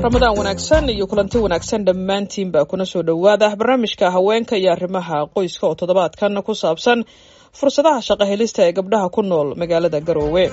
ramadaan wanaagsan iyo kulanti wanaagsan dhammaantiin baa kuna soo dhowaada barnaamijka haweenka iyo arrimaha qoyska oo toddobaadkan ku saabsan fursadaha shaqo helista ee gabdhaha ku nool magaalada Garowe.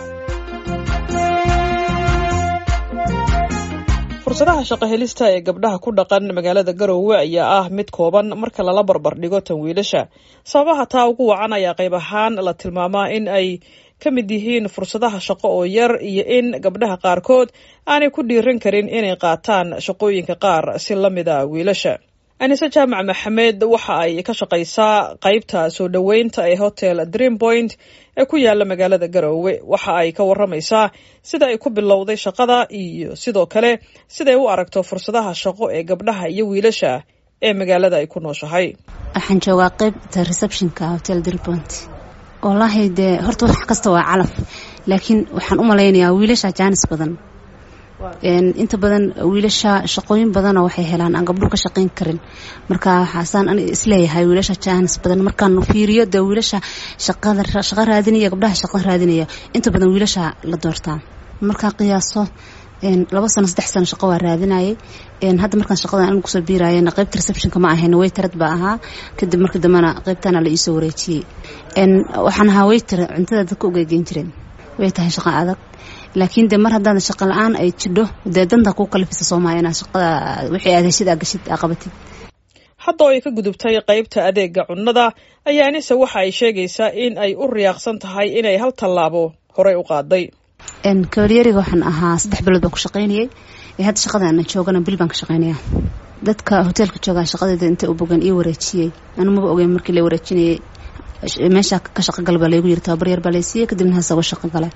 fursadaha shaqo helista ee gabdhaha ku dhaqan magaalada Garowe ayaa ah mid kooban marka lala barbar dhigo tan wiilasha. Sababaha taa ugu wacan ayaa qayb ahaan la tilmaamaa in ay ka mid yihiin fursadaha shaqo oo yar iyo in gabdhaha qaarkood aanay ku dhiiran karin inay qaataan shaqooyinka qaar si la mid ah wiilasha. Anisa Jaamac Maxamed waxa ay ka shaqaysaa qaybta soo dhaweynta ee Hotel Dream Point ee ku yaala magaalada Garowe. Waxa ay ka waramaysaa sida ay ku bilowday shaqada iyo sidoo kale sida ay u aragto fursadaha shaqo ee gabdhaha iyo wiilasha ee magaalada ay ku nooshahay. Waxaan joogaa qaybta reception-ka Hotel Dream Point. Wallahi de horta wax kasta waa calaf, laakiin waxaan u maleynayaa wiilasha jaanis badan. inta badan wiilasha shaqooyin badan oo waxay helaan aan gabdhuhu ka shaqeyn karin, marka waxaan isleeyahay wiilasha jaanis badan markaan fiiriyo de wiilasha shaqo raadinaya gabdhaha shaqo raadinaya inta badan wiilasha la doortaa. marka qiyaaso 2 sano 3 sano shaqo waa raadinayay. hadda markaan shaqada aan ku soo biirayay qaybta reception-ka ma ahayn, waiter ba ahaa. kadib markii damana qaybtana la ii soo wareejiyay. waxaan ahaa waiter cuntada dadka u geeyn jireen. way tahay shaqo adag, laakiin de mar haddaan shaqo la'aan ay jidho de danta ku kalifisa Soomaaliya shaqada wixii aad heshid gashid qabatid. hadda ay ka gudubtay qaybta adeega cunnada ayaa Anisa waxa ay sheegaysaa in ay u riyaaqsan tahay inay hal tallaabo hore u qaaday. kabariyariga waxaan ahaa 3 bilood baan ku shaqeynayay. hadda shaqada aan joogana bil baan ka shaqeynayaa. dadka hotelka jooga shaqadeeda inta u bogan ii wareejiyay. anu ma ogeyn markii la wareejinayay meesha ka shaqo galba la igu yirtaa baryar baa la siiyay, kadibna hasago shaqo galay.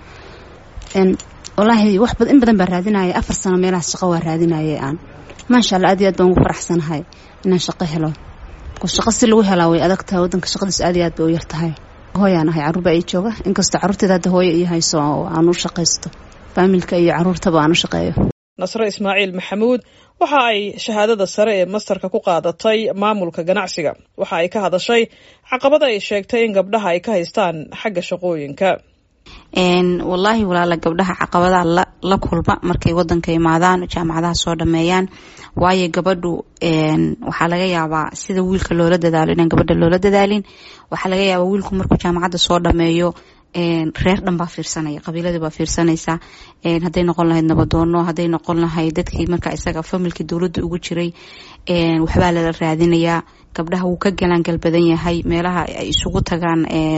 wallahi wax badan baan raadinayay. 4 sano meelaha shaqo waa raadinayay aan. ma sha Allah aad iyo aad baan ugu faraxsanahay inaan shaqo helo. shaqo si lagu helaa way adagtahay, wadanka shaqadiisa aad iyo aad bay u yartahay. hooyanahay caruur baa ii jooga, inkastoo caruurteeda hadda hooyo ii hayso aan u shaqaysto, familka iyo caruurtaba aan u shaqeeyo. Nasra Ismaaciil Maxamuud waxa ay shahaadada sare ee masterka ku qaadatay maamulka ganacsiga. waxa ay ka hadashay caqabada ay sheegtay in gabdhaha ay ka haystaan xagga shaqooyinka. wallahi walaala gabdhaha caqabadaha la kulma markay wadanka imaadaan jaamacadaha soo dhameeyaan, waayo gabadhu waxa laga yaabaa sida wiilka loola dadaalo in gabadha loola dadaalin. waxa laga yaabaa wiilku markuu jaamacada soo dhameeyo reer dhan baa fiirsanaya, qabiilada baa fiirsanaysa. haday noqon lahayd nabadoono, haday noqon lahayd dadkii marka isaga familkii dawladda ugu jiray, waxbaa la raadinayaa. gabdhaha wuu ka galaan badan yahay meelaha ay isugu tagaan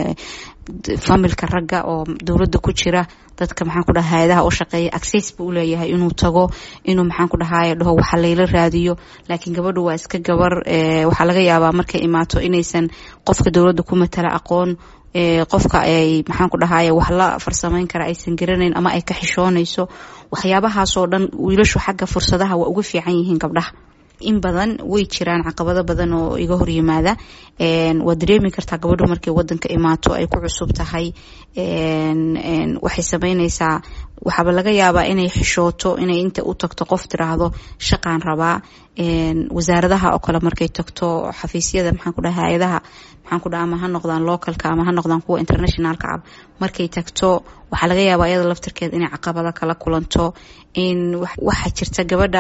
familka ragga oo dawladda ku jira. dadka maxaan ku dhahay hay'adaha oo shaqeeya access buu leeyahay inuu tago, inuu maxaan ku dhahay dhaho waxa layla raadiyo. laakiin gabadhu waa iska gabar, waxa laga yaabaa markay imaato inaysan qofka dawladda ku matala aqoon, qofka ay maxaan ku dhahay wax la farsameyn kara aysan garanayn ama ay ka xishoonayso. waxyaabahaas oo dhan wiilashu xagga fursadaha waa ugu fiican yihiin gabdhaha. in badan way jiraan caqabado badan oo iga hor yimaada. waa dareemi kartaa gabadhu markay wadanka imaato ay ku cusub tahay, waxay sameynaysaa waxaba laga yaabaa inay xishooto, inay inta u tagto qof tiraahdo shaqaan rabaa. wasaaradaha oo kale markay tagto, xafiisyada maxaan ku dhahay hay'adaha maxaan ku dhahay ama ha noqdaan localka ama ha noqdaan kuwa internationalka ah, markay tagto waxa laga yaabaa iyada laftirkeed inay caqabado kala kulanto. in waxa jirta gabadha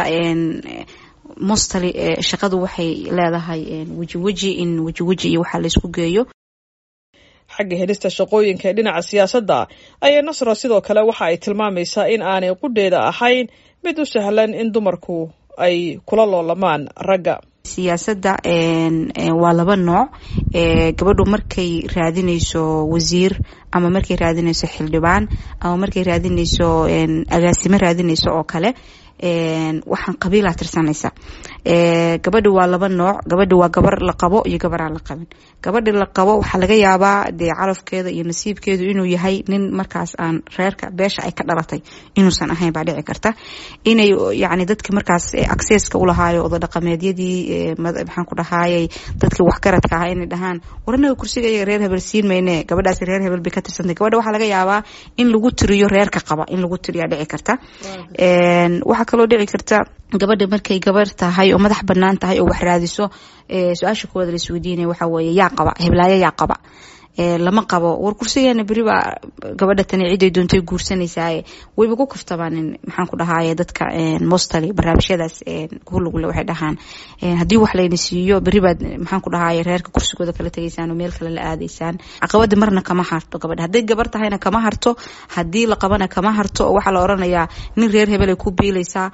mostly shaqadu waxay leedahay waji iyo waxa la isku geeyo. xagga helista shaqooyinka dhinaca siyaasadda ayaa Nasra sidoo kale waxa ay tilmaamaysaa in aanay qudheeda ahayn mid u sahlan in dumarku ay kula loolamaan ragga. siyaasadda waa 2 nooc. gabadhu markay raadinayso wasiir ama markay raadinayso xildhibaan ama markay raadinayso agaasimo raadinayso oo kale, waxaan qabiila tirsanaysa. gabadhu waa 2 nooc. gabadhu waa gabar la qabo iyo gabar aan la qabin. gabadha la qabo waxa laga yaabaa de carafkeeda iyo nasiibkeedu inuu yahay nin markaas aan reerka beesha ay ka dhalatay inuusan ahayn baa dhici karta. inay yani dadka markaas access-ka u lahaayo oo dhaqameedyadii maxaan ku dhahaayay dadkii wax garadka ah inay dhahaan waranaga kursiga iyo reer hebel siin mayne, gabadhaas reer hebel bay ka tirsantay. gabadha waxa laga yaabaa in lagu tiriyo reerka qaba, in lagu tiriyo dhici karta. waxa kaloo dhici karta gabadha markay gabar tahay oo madax banaan tahay oo wax raadiso, su-aasha koowaad la isweydiinaya waxa weeye yaa qaba, heblaayo yaa qaba. lama qabo war kursigeena beri baa gabadha tani ciiday doontay guursanaysaa wayba ku kaftabaan maxaan ku dhahaye dadka mostly barnaamijyadaas kuhulugule waxay dhahaan haddii wax layna siiyo beri baad maxaan ku dhahaye reerka kursigooda kala tegaysaan oo meel kale la aadaysaan caqabada marna kama harto gabadha hadday gabar tahayna kama harto haddii la qabana kama harto waxaa la oranayaa nin reer hebel ay ku biilaysaa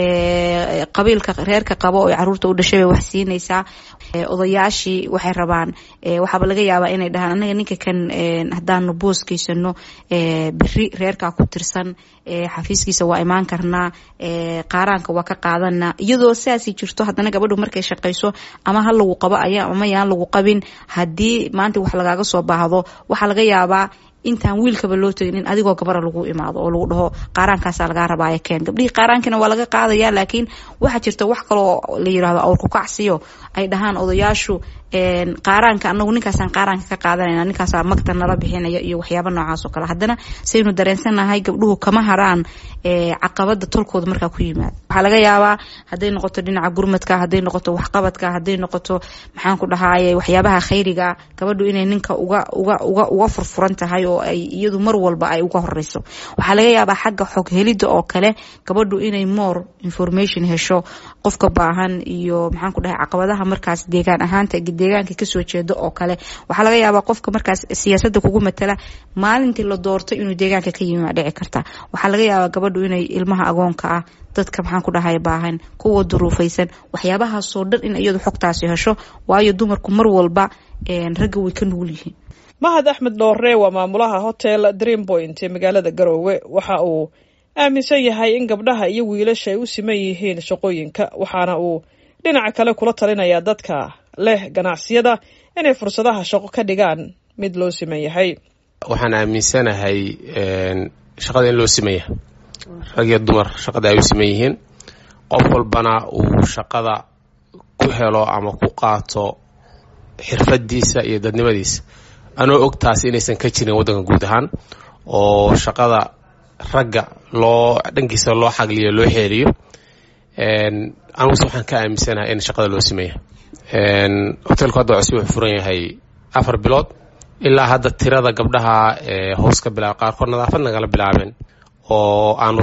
qabiilka reerka qabo oo caruurta u dhashay bay wax siinaysaa odayaashii waxay rabaan waxaaba laga yaabaa inay dhahaan anaga ninka kan haddaanu booskiisano beri reerkaa ku tirsan xafiiskiisa waa imaan karnaa qaaraanka waa ka qaadanaa iyadoo sidaasii jirto haddana gabadhu markay shaqayso ama ha lagu qabo ama yaan lagu qabin haddii maanta wax lagaaga soo baahdo waxaa laga yaabaa intaan wiilkaba loo tegin in adigoo gabara lagu imaado oo lagu dhaho qaaraankaasa lagaa rabaayo keen gabdhihii qaaraankina waa laga qaadaya laakiin waxaa jirta wax kaloo la yiraahdo awr ku kacsiyo ay dhahaan odayaashu qaaraanka anagu ninkaasaan qaaraanka ka qaadanayna ninkaasaa magta nala bixinaya iyo waxyaaba noocaas oo kale haddana saynu dareensanahay gabdhuhu kama haraan caqabada tolkooda markaa ku yimaada waxaa laga yaabaa hadday noqoto dhinaca gurmadka hadday noqoto waxqabadka hadday noqoto maxaan ku dhahaye waxyaabaha khayriga gabadhu inay ninka uga furfuran tahay oo ay iyadu mar walba ay uga horeyso waxaa laga yaabaa xagga xog helida oo kale gabadhu inay more information hesho qofka baahan iyo maxaan ku dhahay caqabadaha markaas deegaan ahaanta deegaanka kasoo jeedo oo kale waxaa laga yaabaa qofka markaas siyaasadda kugu matala maalintii la doorto inuu deegaanka ka yimi dhici karta waxaa laga yaabaa gabadhu inay ilmaha agoonka ah dadka maxaan ku dhahay baahan kuwa duruufaysan waxyaabahaasoo dhan in iyadu xogtaasi hesho waayo dumarku mar walba ragga way ka nugul yihiin mahad axmed dhoore waa maamulaha hotel Dream Point ee magaalada Garowe waxa uu aaminsan yahay in gabdhaha iyo wiilasha ay u siman yihiin shaqooyinka waxaana uu dhinaca kale kula talinayaa dadka leh ganacsiyada inay fursadaha shaqo ka dhigaan mid loo siman yahay waxaan aaminsanahay shaqada in loo siman yahay rag iyo dumar shaqada ay u siman yihiin qof walbana uu shaqada ku helo ama ku qaato xirfadiisa iyo dadnimadiisa anoo og taas inaysan ka jirin waddanka guud ahaan oo shaqada ragga dhankiisa loo xagliyo loo xeeliyo aniguse waxaan ka aaminsanahay in shaqada loo siman yahay hotelku hadda cusub wuxuu furan yahay 4 bilood ilaa hadda tirada gabdhaha hoos ka bilaab qaarkood nadaafad nagala bilaabeen oo aanu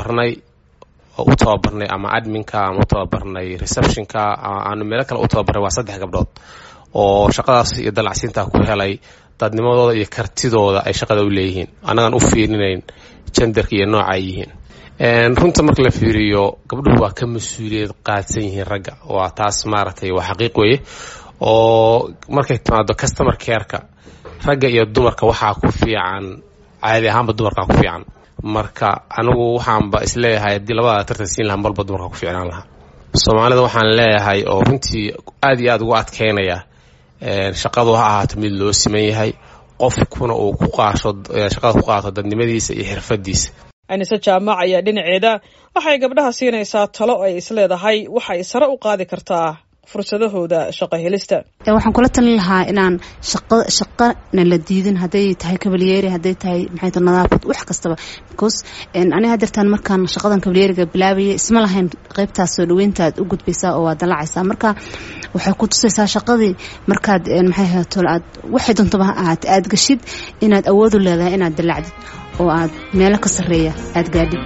u tababarnay ama adminka ama u tababarnay receptionka aanu meelo kale u tababarnay waa 3 gabdhood oo shaqadaas iyo dalacsiinta ku helay dadnimadooda iyo kartidooda ay shaqada u leeyihiin anagaan u fiirinayn genderka iyo nooca ay yihiin runta marka la fiiriyo gabdhuhu waa ka mas'uuliyad qaadsan yihiin ragga waa taas maaragtay waa xaqiiq weeye oo markay timaado customer care-ka ragga iyo dumarka waxaa ku fiican caadi ahaanba dumarka ku fiican marka anigu waxaanba isleeyahay haddii labada tartan siin lahaa malba dumarka ku fiicnaan lahaa soomaalida waxaan leeyahay oo runtii aad iyo aad ugu adkeynaya shaqadu ha ahaato mid loo siman yahay qofkuna uu shaqada ku qaato dadnimadiisa iyo xirfadiisa anise jaamac ayaa dhinaceeda waxay gabdhaha siinaysaa talo ay isleedahay waxay sare u qaadi kartaa fursadahooda shaqo helista waxaan kula talin lahaa inaan shaqana la diidin hadday tahay kabalyeeri hadday tahay maxay tahay nadaafad wax kastaba because aniga hadirtaan markaan shaqadan kabalyeeriga bilaabayay isma lahayn qaybtaas soo dhaweyntaad u gudbaysaa oo waad dalacaysaa marka waxay ku tusaysaa shaqadii markaad maxay haytol aad waxay doontoba aad gashid inaad awood u leedahay inaad dalacdid oo aad meelo ka sareeya aad gaadhid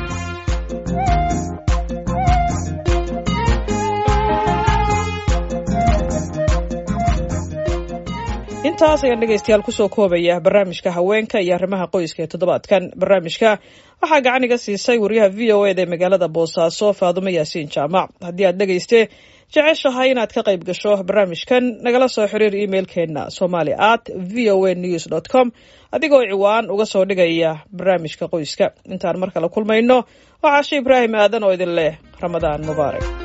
intaas ayaan dhegaystayaal kusoo koobaya barnaamijka haweenka iyo arrimaha qoyska ee toddobaadkan barnaamijka waxaa gacan iga siisay wariyaha VOA-da ee magaalada Boosaaso Faadumo Yaasiin Jaamac haddii aad dhegayste jeceshahay inaad ka qayb gasho barnaamijkan nagala soo xiriir emailkeena somali@voanews.com adigoo ciwaan uga soo dhigaya barnaamijka qoyska intaan mar kale kulmayno waxaa Ibraahim Aadan oo idin leh Ramadaan Mubaarak